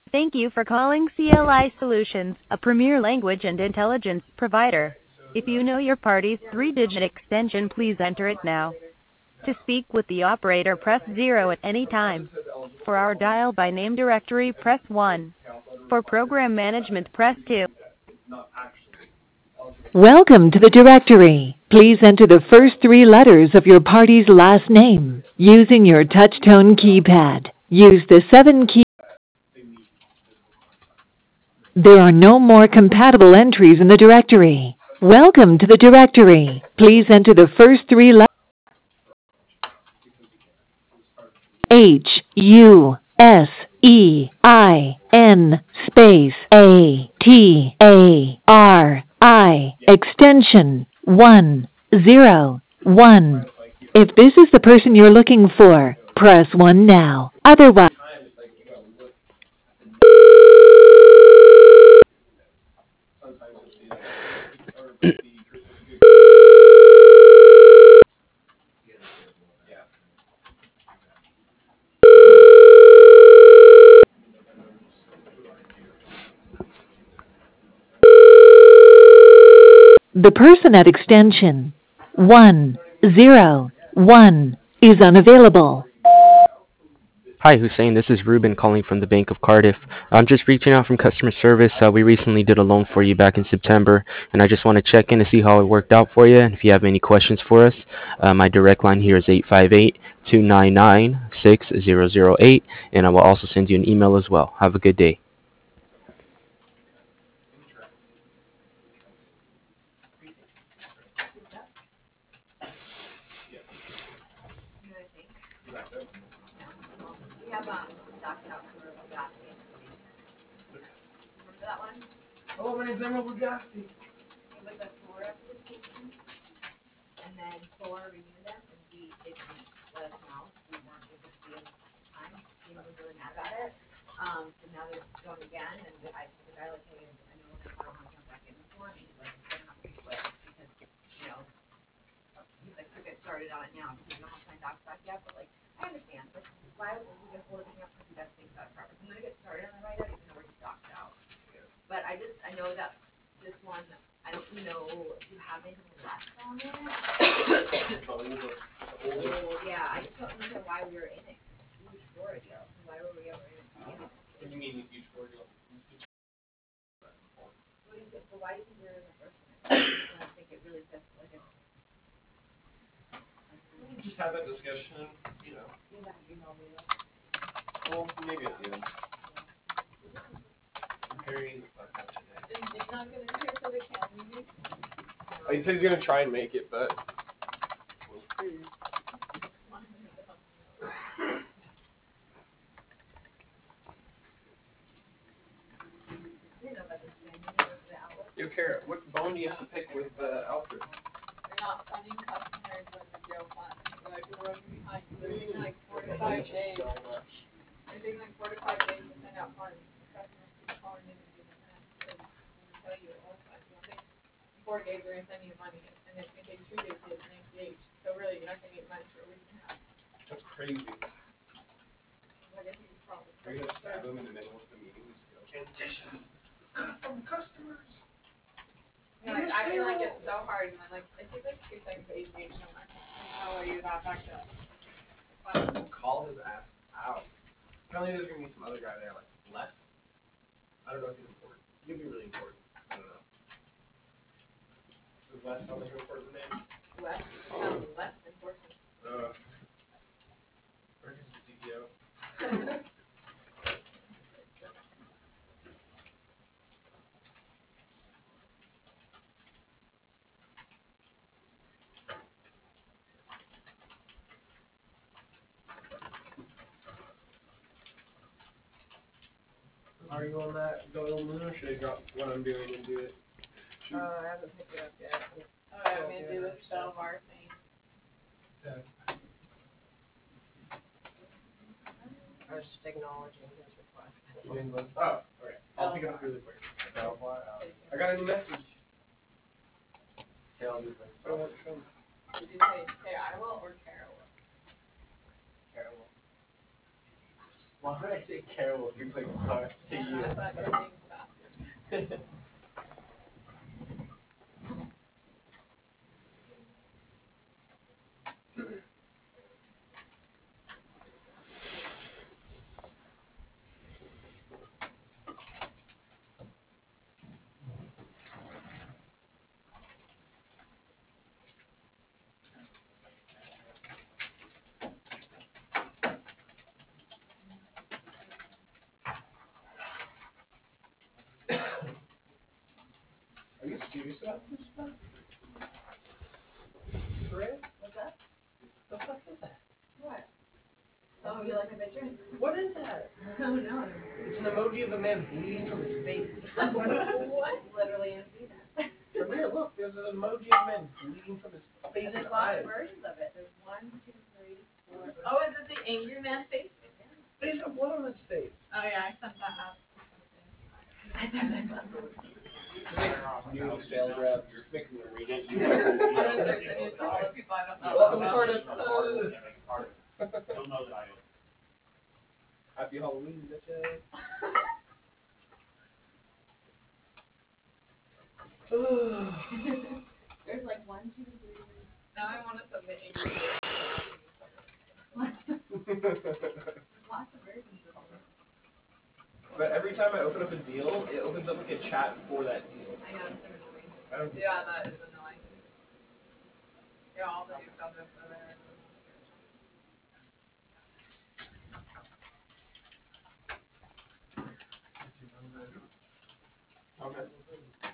Thank you for calling CLI Solutions, a premier language and intelligence provider. If you know your party's three-digit extension, please enter it now. To speak with the operator, press 0 at any time. For our dial by name directory, press 1. For program management, press 2. Welcome to the directory. Please enter the first three letters of your party's last name using your touch-tone keypad. Use the 7 key. There are no more compatible entries in the directory. Welcome to the directory. Please enter the first three letters. HUSEIN space ATARI extension 101. If this is the person you're looking for, press 1 now. Otherwise, the person at extension 101 is unavailable. Hi, Hussein. This is Ruben calling from the Bank of Cardiff. I'm just reaching out from customer service. We recently did a loan for you back in September, and I just want to check in to see how it worked out for you. And if you have any questions for us, my direct line here is 858-299-6008, and I will also send you an email as well. Have a good day. Just have that discussion, you know. Well, maybe at the end. Comparing the fuck up today. He's not gonna do it for the county meeting? He said he's gonna try and make it, but we'll see. Yo, Kara, what bone do you have to pick with Alfred? They're not funding customers when the jail fund. They're like, we're running behind. They're taking like 4 to 5 days. They're taking like 4 to 5 days to send out funds. Customers keep calling in and giving them. I'm tell you all the time. You don't think 4 days we're gonna send you money, and it's gonna take 2 days to get an ACH. So really, you're not gonna get money for a week and a half. That's crazy. What is his problem? Are you gonna stab him in the middle of the meeting? Candition from customers. Like, I feel like it's so hard, and I'm like, it takes like 2 seconds to ACH so much. There's no way you're that backed up. We'll call his ass out. Apparently there's gonna be some other guy there, like Les. I don't know if he's important. He'll be really important. I don't know. Does Les sound like an important name? Les sounds less important. Or he's the CEO. Are you on that go moon, or should I drop what I'm doing and do it? I haven't picked it up yet. Oh, I'm gonna do the spell bar thing. Okay. I was just acknowledging his request. Oh, okay. I'll pick it up really quick. I got a new message. Okay, I'll do this. Did you say I will or Kara will? Kara will. Why would I say Carol if you're like sorry to I you? thought your name faster. Are you serious about this stuff? For real? What's that? The fuck is that? What? Oh, you like a picture? What is that? Oh no. It's an emoji of a man bleeding from his face. What? Literally didn't see that. From here, look, there's an emoji of a man bleeding from his face And and there's lots eyes. of versions of it. There's 1, 2, 3, 4. Oh, is it the angry man face? But he's got blood on his face. Oh yeah, I sent that out. I sent that out. New sales rep, just make me read it. I was texting you to all the people I don't know. Welcome to Cardiff. You'll know that I own. Happy Halloween, bitches. There's like 1, 2, 3. Now I want to submit angry There's lots of versions of it. But every time I open up a deal, it opens up like a chat for that deal. I know, it's annoying. I don't Yeah, that is annoying. Yeah, all the new subjects are there. Okay.